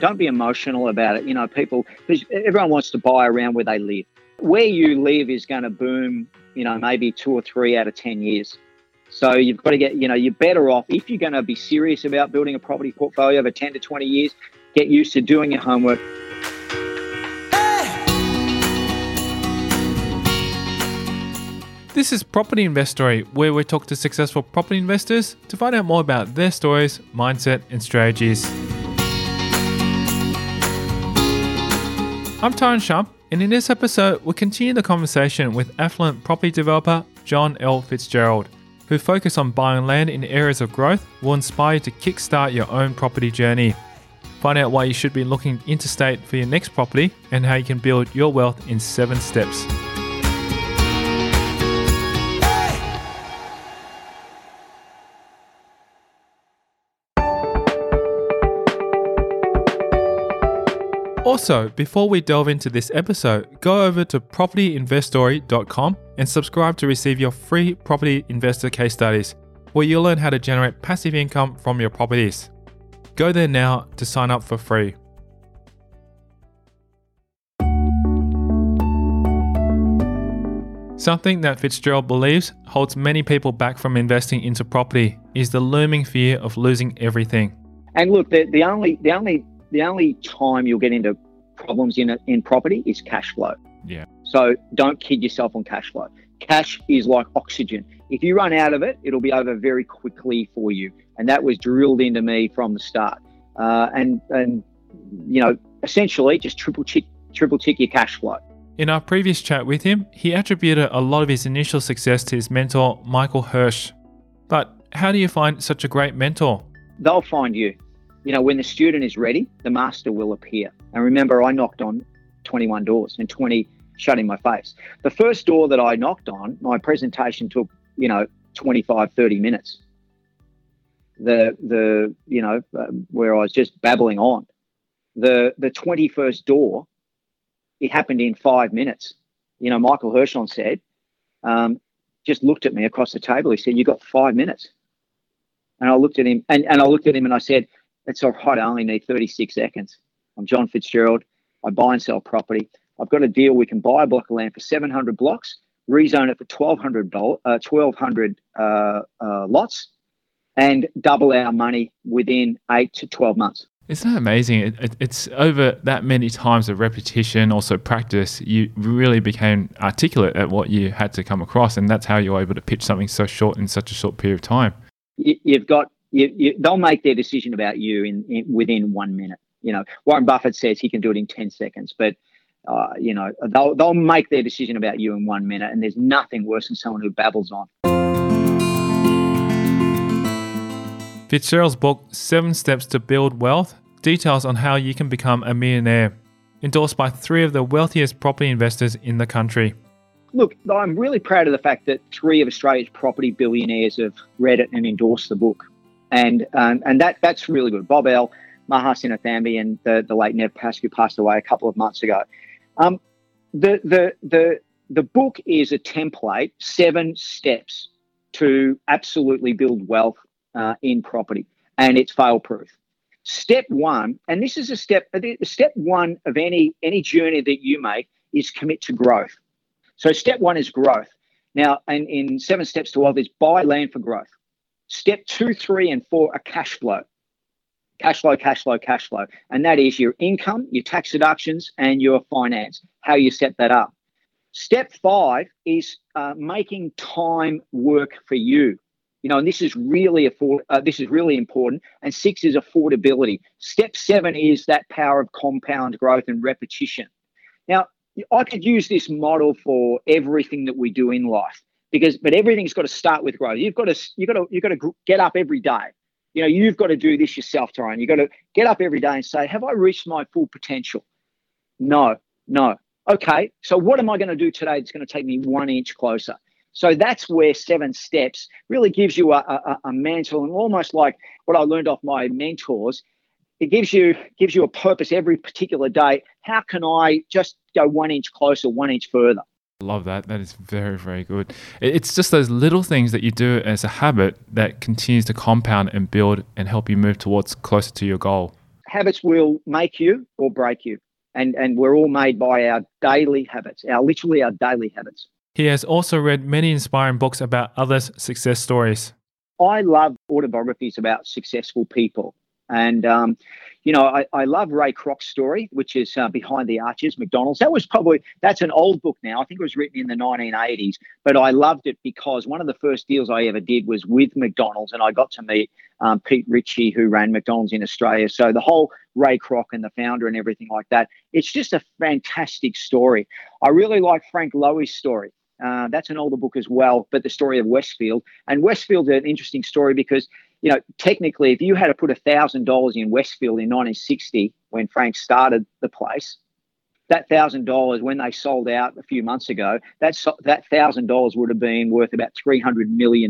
Don't be emotional about it. Everyone wants to buy around where they live. Where you live is going to boom, maybe 2 or 3 out of 10 years. So you've got to you're better off, if you're going to be serious about building a property portfolio over 10 to 20 years, get used to doing your homework. This is Property Investory, where we talk to successful property investors to find out more about their stories, mindset, and strategies. I'm Tyron Shump, and in this episode, we'll continue the conversation with affluent property developer John L. Fitzgerald, who focus on buying land in areas of growth will inspire you to kickstart your own property journey. Find out why you should be looking interstate for your next property and how you can build your wealth in 7 steps. Also, before we delve into this episode, go over to propertyinvestory.com and subscribe to receive your free property investor case studies, where you'll learn how to generate passive income from your properties. Go there now to sign up for free. Something that Fitzgerald believes holds many people back from investing into property is the looming fear of losing everything. And look, the only time you'll get into problems in property is cash flow. Yeah. So don't kid yourself on cash flow. Cash is like oxygen. If you run out of it, it'll be over very quickly for you. And that was drilled into me from the start. Essentially just triple tick your cash flow. In our previous chat with him, he attributed a lot of his initial success to his mentor, Michael Hirsch. But how do you find such a great mentor? They'll find you. When the student is ready, the master will appear. And remember, I knocked on 21 doors and 20 shut in my face. The first door that I knocked on, my presentation took, 25, 30 minutes. Where I was just babbling on. The 21st door, it happened in 5 minutes. Michael Hirschhorn said, just looked at me across the table. He said, "You got 5 minutes." And I looked at him and I said, "It's all right. I only need 36 seconds. I'm John Fitzgerald. I buy and sell property. I've got a deal. We can buy a block of land for 700 blocks, rezone it for 1,200 lots, and double our money within 8 to 12 months." Isn't that amazing? It's over that many times of repetition, also practice, you really became articulate at what you had to come across, and that's how you're able to pitch something so short in such a short period of time. They'll make their decision about you within 1 minute. Warren Buffett says he can do it in 10 seconds, but they'll make their decision about you in 1 minute, and there's nothing worse than someone who babbles on. Fitzgerald's book, 7 Steps to Build Wealth, details on how you can become a millionaire, endorsed by 3 of the wealthiest property investors in the country. Look, I'm really proud of the fact that 3 of Australia's property billionaires have read it and endorsed the book. And that's really good. Bob L., Maha Sinnathamby, and the late Nev Pask, who passed away a couple of months ago. The book is a template, 7 steps to absolutely build wealth in property, and it's fail-proof. Step 1, and this is step 1 of any journey that you make, is commit to growth. So step 1 is growth. Now, and in 7 steps to wealth is buy land for growth. Step 2, 3, and 4 are cash flow. Cash flow, cash flow, cash flow. And that is your income, your tax deductions, and your finance, how you set that up. Step 5 is making time work for you. And this is really important. And 6 is affordability. Step 7 is that power of compound growth and repetition. Now, I could use this model for everything that we do in life, but everything's got to start with growth. You've got to get up every day. You've got to do this yourself, Tyron. You've got to get up every day and say, have I reached my full potential? No. Okay, so what am I going to do today that's going to take me 1 inch closer? So that's where 7 steps really gives you a mantle, and almost like what I learned off my mentors, it gives you a purpose every particular day. How can I just go 1 inch closer, 1 inch further? Love that. That is very, very good. It's just those little things that you do as a habit that continues to compound and build and help you move towards closer to your goal. Habits will make you or break you. And we're all made by our daily habits, literally our daily habits. He has also read many inspiring books about others' success stories. I love autobiographies about successful people. And, I love Ray Kroc's story, which is Behind the Arches, McDonald's. That's an old book now. I think it was written in the 1980s, but I loved it because one of the first deals I ever did was with McDonald's, and I got to meet Pete Ritchie, who ran McDonald's in Australia. So the whole Ray Kroc and the founder and everything like that, it's just a fantastic story. I really like Frank Lowy's story. That's an older book as well, but the story of Westfield. And Westfield's an interesting story because, technically, if you had to put $1,000 in Westfield in 1960, when Frank started the place, that $1,000, when they sold out a few months ago, that $1,000 would have been worth about $300 million.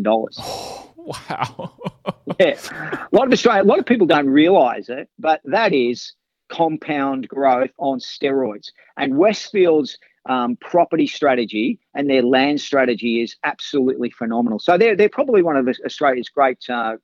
Wow. Yeah. A lot of people don't realise it, but that is compound growth on steroids. And Westfield's property strategy and their land strategy is absolutely phenomenal. So they're probably one of Australia's great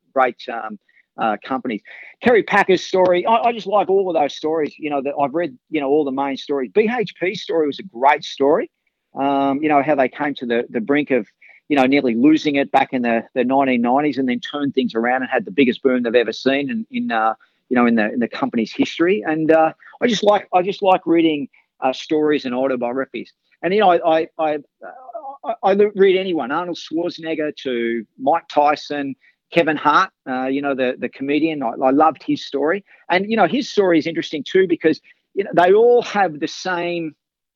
companies. Kerry Packer's story, I just like all of those stories. That I've read, all the main stories. BHP's story was a great story. How they came to the brink of, nearly losing it back in the 1990s, and then turned things around and had the biggest boom they've ever seen in the company's history. And I just like reading stories and autobiographies. And I read anyone, Arnold Schwarzenegger to Mike Tyson, Kevin Hart, the comedian. I loved his story. And his story is interesting too because they all have the same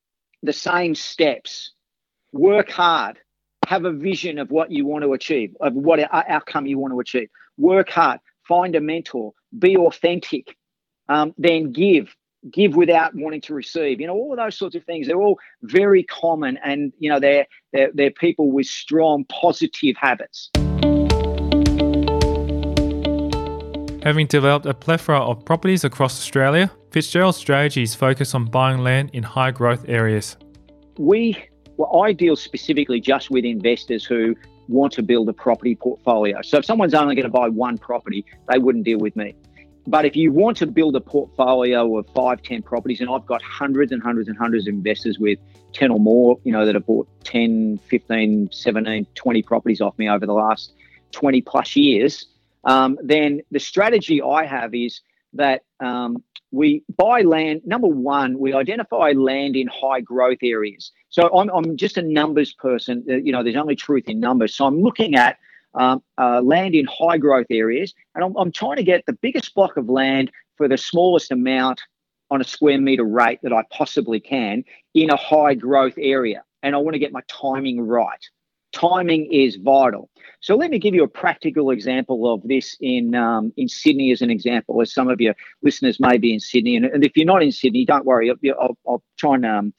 steps. Work hard, have a vision of what you want to achieve, of what outcome you want to achieve. Work hard, find a mentor, be authentic, then give without wanting to receive. All of those sorts of things, they're all very common, and they're people with strong positive habits. Having developed a plethora of properties across Australia, Fitzgerald's strategies focus on buying land in high growth areas. I deal specifically just with investors who want to build a property portfolio. So if someone's only going to buy one property, they wouldn't deal with me. But if you want to build a portfolio of 5, 10 properties, and I've got hundreds and hundreds and hundreds of investors with 10 or more, that have bought 10, 15, 17, 20 properties off me over the last 20 plus years, then the strategy I have is that we buy land. Number one, we identify land in high growth areas. So I'm just a numbers person. There's only truth in numbers. So I'm looking at land in high growth areas, and I'm trying to get the biggest block of land for the smallest amount on a square meter rate that I possibly can in a high growth area. And I want to get my timing right. Timing is vital. So let me give you a practical example of this in Sydney as an example, as some of your listeners may be in Sydney. And if you're not in Sydney, don't worry. I'll try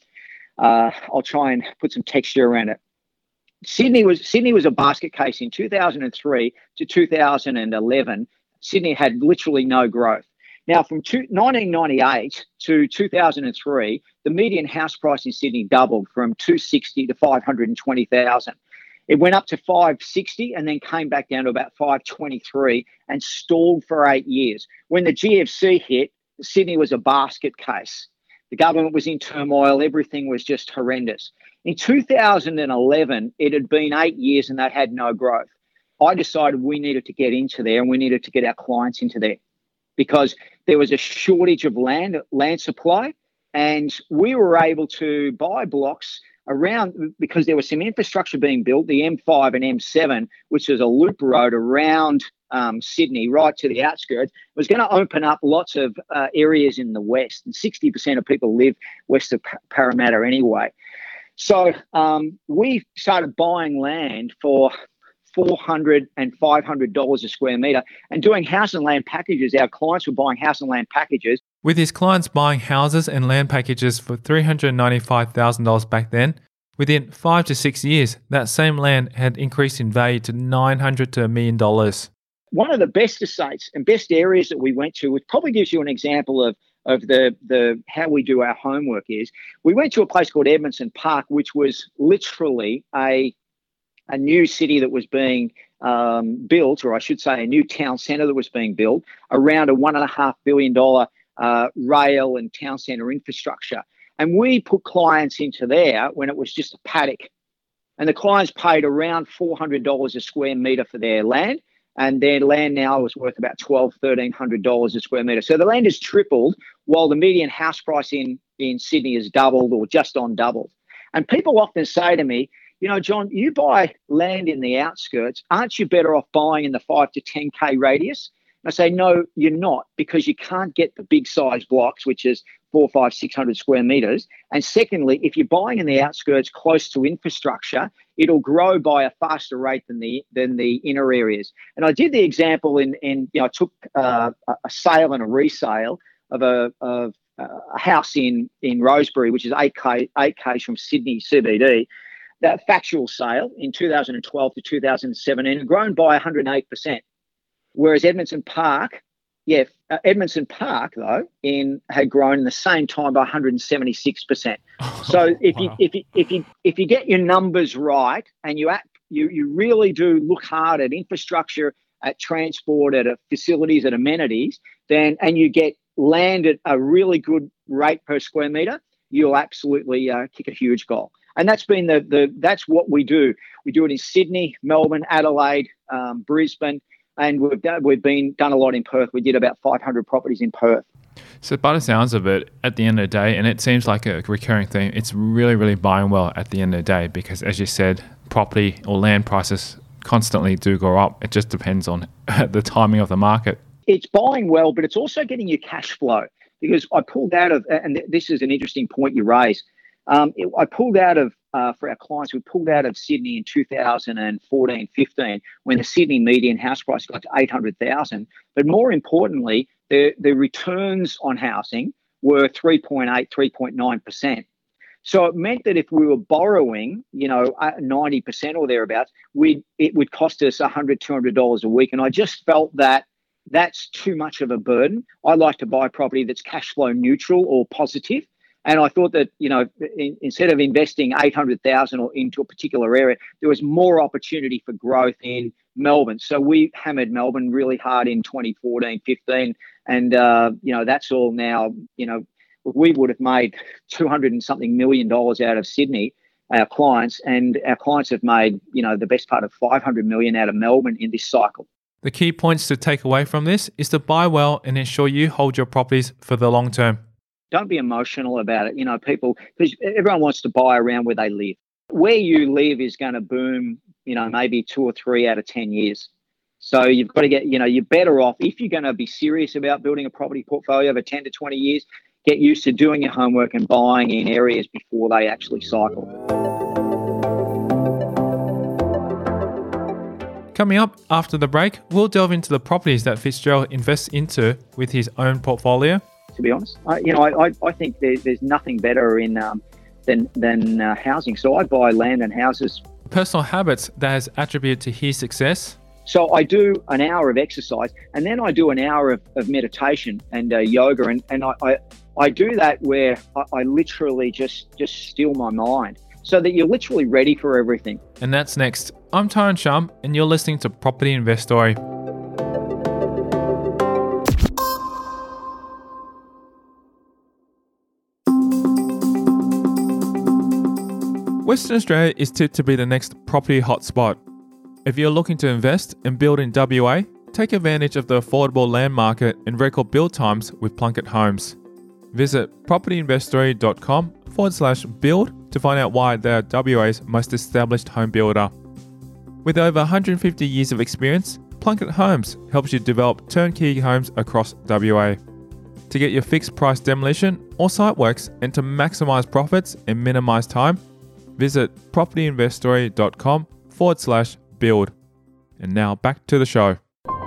and put some texture around it. Sydney was a basket case in 2003 to 2011. Sydney had literally no growth. Now, from 1998 to 2003, the median house price in Sydney doubled from 260 to 520,000. It went up to 560 and then came back down to about 523 and stalled for 8 years. When the GFC hit, Sydney was a basket case. The government was in turmoil. Everything was just horrendous. In 2011, it had been 8 years and they had no growth. I decided we needed to get into there, and we needed to get our clients into there because there was a shortage of land supply, and we were able to buy blocks around because there was some infrastructure being built, the M5 and M7, which is a loop road around Sydney, right to the outskirts, was going to open up lots of areas in the west. And 60% of people live west of Parramatta anyway. So we started buying land for $400 and $500 a square metre and doing house and land packages. Our clients were buying house and land packages. With his clients buying houses and land packages for $395,000 back then, within 5 to 6 years, that same land had increased in value to $900,000 to $1 million. One of the best estates and best areas that we went to, which probably gives you an example of the how we do our homework, is we went to a place called Edmondson Park, which was literally a new city that was being built, or I should say a new town centre that was being built around a $1.5 billion rail and town centre infrastructure. And we put clients into there when it was just a paddock. And the clients paid around $400 a square metre for their land. And their land now is worth about $1,200-$1,300 a square metre. So the land has tripled while the median house price in Sydney has doubled or just on doubled. And people often say to me, John, you buy land in the outskirts, aren't you better off buying in the 5 to 10K radius? And I say, no, you're not, because you can't get the big size blocks, which is 400, 500, 600 square metres. And secondly, if you're buying in the outskirts close to infrastructure, it'll grow by a faster rate than the inner areas. And I did the example I took a sale and a resale of a house in Rosebery, which is 8K from Sydney CBD. That factual sale in 2012 to 2017 had grown by 108%. Whereas Edmondson Park, though, had grown in the same time by 176%. So if you get your numbers right and you really do look hard at infrastructure, at transport, at facilities, at amenities, and you get land at a really good rate per square metre, you'll absolutely kick a huge goal. And that's been that's what we do. We do it in Sydney, Melbourne, Adelaide, Brisbane. And we've done a lot in Perth. We did about 500 properties in Perth. So by the sounds of it, at the end of the day, and it seems like a recurring theme, it's really, really buying well at the end of the day, because as you said, property or land prices constantly do go up. It just depends on the timing of the market. It's buying well, but it's also getting your cash flow, because I pulled out of, and this is an interesting point you raise, I pulled out of, for our clients, we pulled out of Sydney in 2014-15 when the Sydney median house price got to $800,000. But more importantly, the returns on housing were 3.8, 3.9%. So it meant that if we were borrowing, 90% or thereabouts, it would cost us $100, $200 a week. And I just felt that that's too much of a burden. I like to buy property that's cash flow neutral or positive. And I thought that, instead of investing $800,000 or into a particular area, there was more opportunity for growth in Melbourne. So we hammered Melbourne really hard in 2014-15. And, that's all now, we would have made $200 and something million out of Sydney, our clients, and our clients have made, the best part of $500 million out of Melbourne in this cycle. The key points to take away from this is to buy well and ensure you hold your properties for the long term. Don't be emotional about it. People, because everyone wants to buy around where they live. Where you live is going to boom, maybe 2 or 3 out of 10 years. So you've got to get, you're better off, if you're going to be serious about building a property portfolio over 10 to 20 years, get used to doing your homework and buying in areas before they actually cycle. Coming up after the break, we'll delve into the properties that Fitzgerald invests into with his own portfolio. To be honest, I think there's nothing better than housing. So I buy land and houses. Personal habits that has attributed to his success. So I do an hour of exercise, and then I do an hour of meditation and yoga, and I do that where I literally just still my mind, so that you're literally ready for everything. And that's next. I'm Tyrone Shum, and you're listening to Property Investory. Western Australia is tipped to be the next property hotspot. If you're looking to invest and build in WA, take advantage of the affordable land market and record build times with Plunket Homes. Visit propertyinvestory.com/build to find out why they are WA's most established home builder. With over 150 years of experience, Plunket Homes helps you develop turnkey homes across WA. To get your fixed price demolition or site works and to maximise profits and minimise time, visit propertyinvestory.com/build. And now back to the show.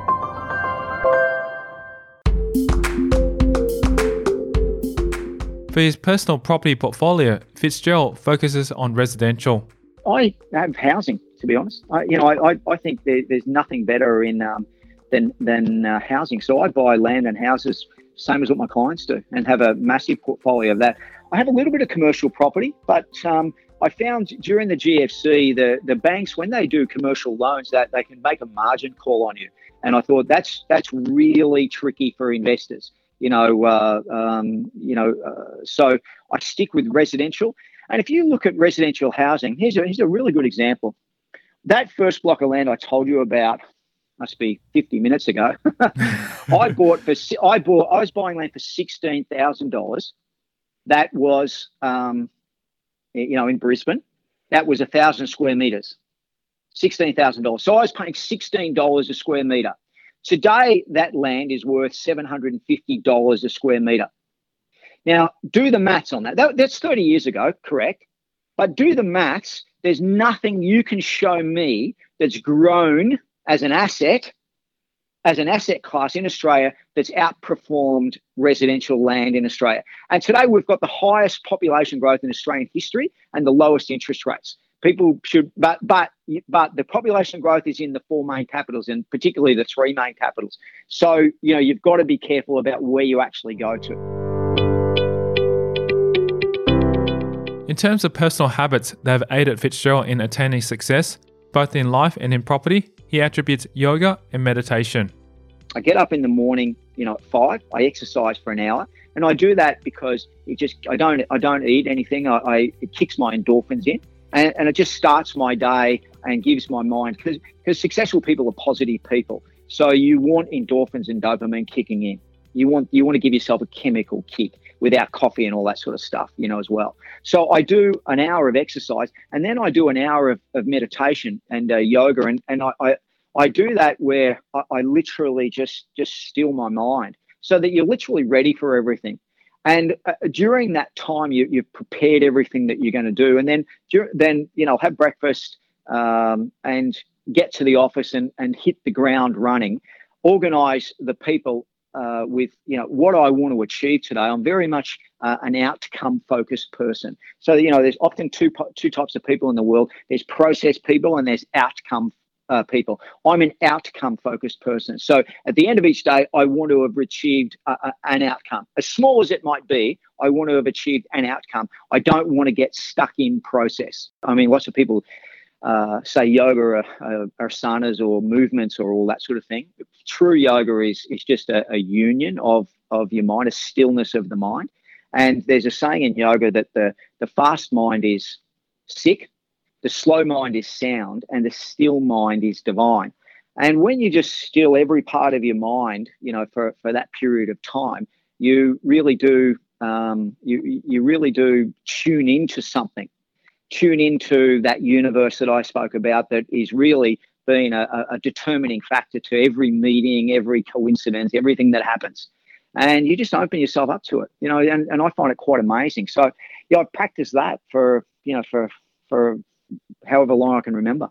For his personal property portfolio, Fitzgerald focuses on residential. I have housing, to be honest. I think there's nothing better than housing. So I buy land and houses, same as what my clients do, and have a massive portfolio of that. I have a little bit of commercial property, but I found during the GFC, the banks, when they do commercial loans, that they can make a margin call on you. And I thought that's really tricky for investors. So I stick with residential. And if you look at residential housing, here's a really good example. That first block of land I told you about, must be 50 minutes ago. I was buying land for $16,000. That was, in Brisbane, that was 1,000 square meters, $16,000. So I was paying $16 a square meter. Today, that land is worth $750 a square meter. Now, do the maths on that. That's 30 years ago, correct? But do the maths. There's nothing you can show me that's grown as an asset class in Australia that's outperformed residential land in Australia. And today we've got the highest population growth in Australian history and the lowest interest rates. People should, but the population growth is in the four main capitals, and particularly the three main capitals. So, you've got to be careful about where you actually go to. In terms of personal habits that have aided Fitzgerald in attaining success, both in life and in property, he attributes yoga and meditation. I get up in the morning, at 5. I exercise for an hour, and I do that because I don't eat anything. It kicks my endorphins in, and it just starts my day and gives my mind, because successful people are positive people. So you want endorphins and dopamine kicking in. You want to give yourself a chemical kick without coffee and all that sort of stuff, as well. So I do an hour of exercise, and then I do an hour of meditation and yoga, and I do that where I literally just still my mind so that you're literally ready for everything. And during that time, you've prepared everything that you're going to do, and then have breakfast and get to the office and hit the ground running. Organise the people with what I want to achieve today. I'm very much an outcome-focused person. So there's often two types of people in the world. There's process people and there's outcome people. I'm an outcome-focused person. So at the end of each day, I want to have achieved an outcome. As small as it might be, I want to have achieved an outcome. I don't want to get stuck in process. I mean, lots of people say yoga or asanas or movements or all that sort of thing. True yoga is just a union of your mind, a stillness of the mind. And there's a saying in yoga that the fast mind is sick, the slow mind is sound, and the still mind is divine. And when you just still every part of your mind, for that period of time, you really do you really do tune into something. Tune into that universe that I spoke about that is really being a determining factor to every meeting, every coincidence, everything that happens. And you just open yourself up to it, and I find it quite amazing. So, I've practiced that for however long I can remember.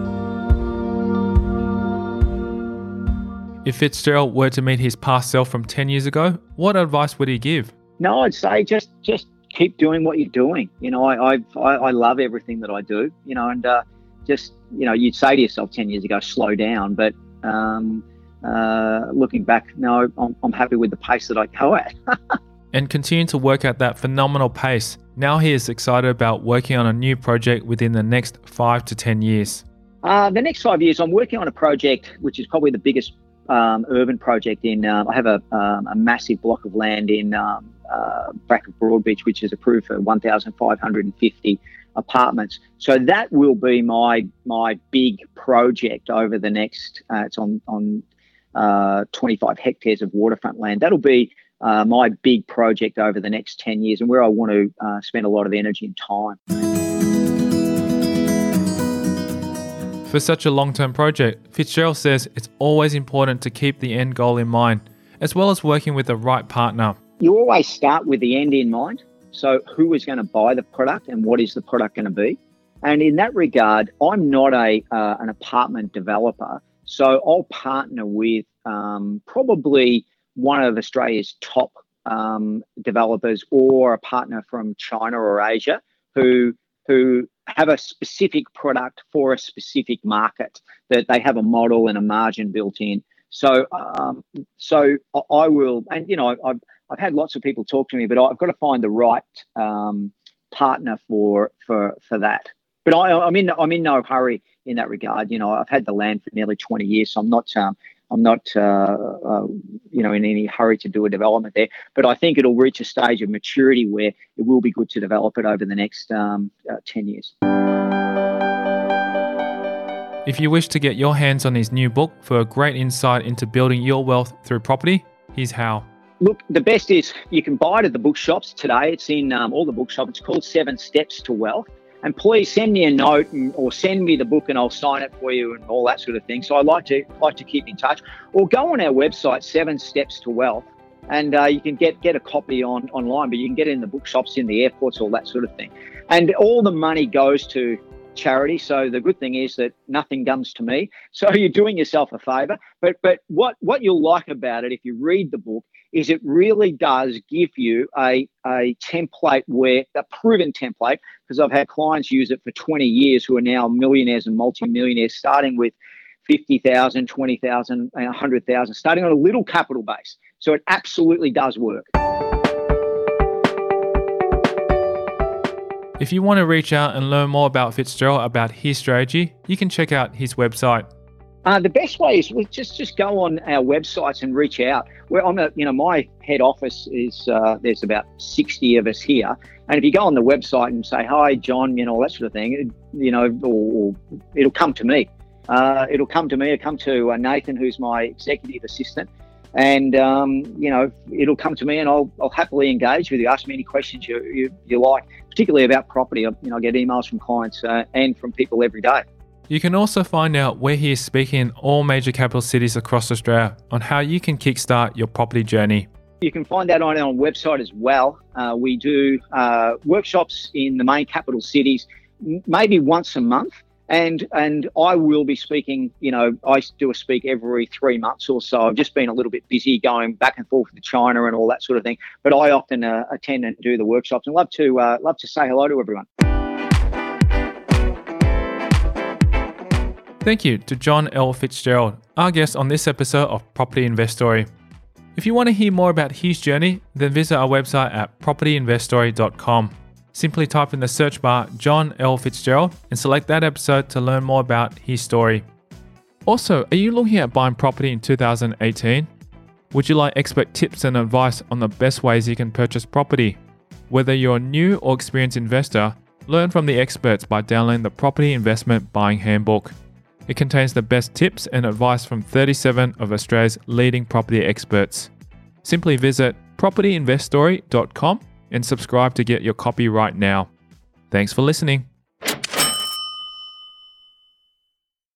If Fitzgerald were to meet his past self from 10 years ago, what advice would he give? No, I'd say just keep doing what you're doing. I love everything that I do, and you'd say to yourself 10 years ago, slow down. But looking back, no, I'm happy with the pace that I go at. And continue to work at that phenomenal pace. Now he is excited about working on a new project within the next 5 to 10 years. The next 5 years, I'm working on a project which is probably the biggest urban project in. I have a massive block of land in Bracket Broadbeach, which is approved for 1,550 apartments. So that will be my big project over the next. It's on 25 hectares of waterfront land. That'll be my big project over the next 10 years, and where I want to spend a lot of energy and time. For such a long-term project, Fitzgerald says it's always important to keep the end goal in mind, as well as working with the right partner. You always start with the end in mind. So who is going to buy the product and what is the product going to be? And in that regard, I'm not an apartment developer. So I'll partner with probably one of Australia's top developers, or a partner from China or Asia who have a specific product for a specific market, that they have a model and a margin built in. So I will, and I've had lots of people talk to me, but I've got to find the right partner for that. But I'm in no hurry in that regard. I've had the land for nearly 20 years, so I'm I'm not in any hurry to do a development there. But I think it'll reach a stage of maturity where it will be good to develop it over the next 10 years. If you wish to get your hands on his new book for a great insight into building your wealth through property, here's how. Look, the best is you can buy it at the bookshops today. It's in all the bookshops. It's called 7 Steps to Wealth. And please send me a note or send me the book and I'll sign it for you and all that sort of thing. So I like to keep in touch. Or go on our website, 7 Steps to Wealth, and you can get a copy online, but you can get it in the bookshops, in the airports, all that sort of thing. And all the money goes to charity. So the good thing is that nothing comes to me. So you're doing yourself a favour. But what you'll like about it, if you read the book, is it really does give you a template, a proven template, because I've had clients use it for 20 years who are now millionaires and multimillionaires, starting with 50,000, 20,000, 100,000, starting on a little capital base. So it absolutely does work. If you want to reach out and learn more about Fitzgerald, about his strategy, you can check out his website. The best way is just go on our websites and reach out. My head office is there's about 60 of us here, and if you go on the website and say hi, John, all that sort of thing, or it'll come to me. It'll come to Nathan, who's my executive assistant, and it'll come to me, and I'll happily engage with you. Ask me any questions you like, particularly about property. I get emails from clients and from people every day. You can also find out where he is speaking in all major capital cities across Australia on how you can kickstart your property journey. You can find that on our website as well. We do workshops in the main capital cities, maybe once a month. And I will be speaking, I do a speak every 3 months or so. I've just been a little bit busy going back and forth to China and all that sort of thing. But I often attend and do the workshops, and love to say hello to everyone. Thank you to John L. Fitzgerald, our guest on this episode of Property Investory. If you want to hear more about his journey, then visit our website at propertyinvestory.com. Simply type in the search bar John L. Fitzgerald and select that episode to learn more about his story. Also, are you looking at buying property in 2018? Would you like expert tips and advice on the best ways you can purchase property? Whether you're a new or experienced investor, learn from the experts by downloading the Property Investment Buying Handbook. It contains the best tips and advice from 37 of Australia's leading property experts. Simply visit propertyinvestory.com and subscribe to get your copy right now. Thanks for listening.